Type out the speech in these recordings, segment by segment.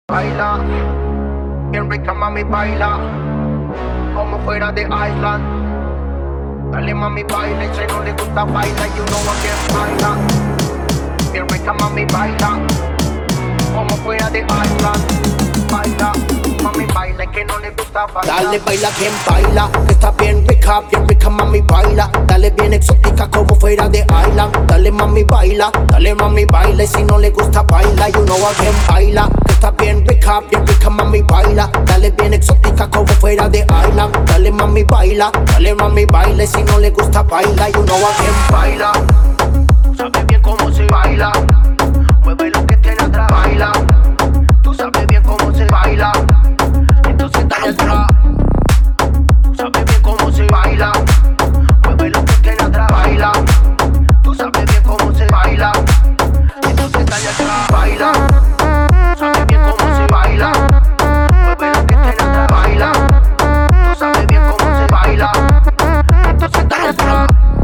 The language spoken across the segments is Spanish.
Baila, bien rica mami baila, como fuera de Island. Dale mami baila, y si no le gusta baila, you know again baila. Bien rica mami baila, como fuera de Island. Baila, mami baila, y que no le gusta baila. Dale baila quien baila, que está bien rica mami baila. Dale bien exótica como fuera de Island. Dale mami baila, y si no le gusta baila, you know again baila. Que está bien rica mami baila. Dale bien exótica como fuera de Island. Dale mami baila, y si no le gusta baila, you know again Baila, tú sabes bien cómo se baila. Mueve lo que tiene atrás, baila. Tú sabes bien cómo se baila. Entonces dale atrás. Tú sabes bien cómo se baila. Mueve lo que tiene atrás, baila. Tú sabes bien cómo se baila. Entonces dale atrás, baila. Tú sabes bien cómo se baila. Mueve lo que tiene atrás, baila. Tú sabes bien cómo se baila. Entonces dale atrás.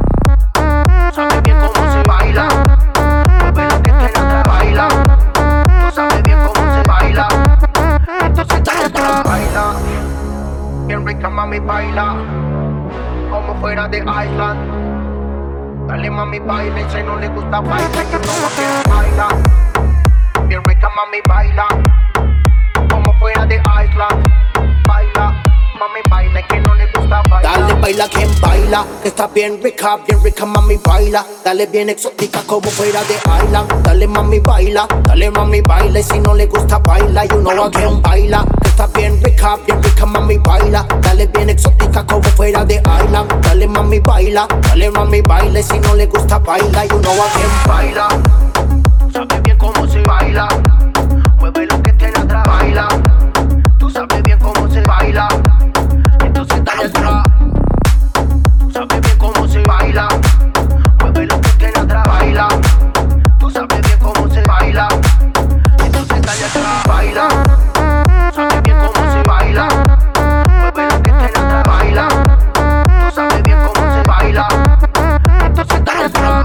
Tú sabes bien cómo se baila. Mueve lo que tiene atrás, baila. Tú sabes bien cómo se baila. Entonces dale atrás, baila. Bien rica mami baila, como fuera de Island. Dale mami baila, y si no le gusta baila, you know again baila. Bien rica mami baila, como fuera de Island. Baila, mami baila, y que no le gusta baila. Dale baila quien baila, que está bien rica mami baila. Dale bien exótica como fuera de Island. Dale mami baila, y si no le gusta baila, you know again baila. Que está bien rica mami baila. Dale bien exótica como fuera de Island. Dale mami baila, y si no le gusta baila, you know again Baila, tú sabes bien cómo se baila. Mueve lo que tiene atrás, baila. Tú sabes bien cómo se baila. Entonces dale atrás. Tú sabes bien cómo se baila. Mueve lo que tiene atrás, baila. Tú sabes bien cómo se baila. Entonces dale atrás, baila. Tú sabes bien cómo se baila. Mueve lo que tiene atrás, baila. Tú sabes bien cómo se baila. Entonces dale atrás.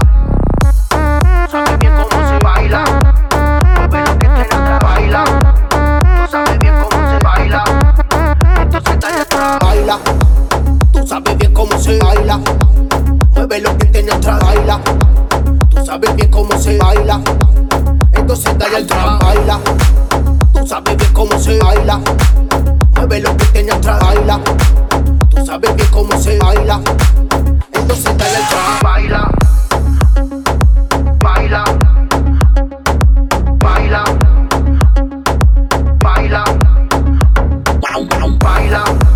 Tú sabes bien cómo se baila. Mueve lo que tiene atrás, baila. Tú sabes bien cómo se baila. Entonces dale atrás. baila. Tú sabes bien cómo se baila. Mueve lo que tiene atrás, baila. Tú sabes bien cómo se baila. Entonces dale atrás, baila. Tú sabes bien cómo se baila. Mueve lo que tiene atrás, baila. Tú sabes bien cómo se baila. Entonces dale atrás. Baila, baila, baila, baila, baila.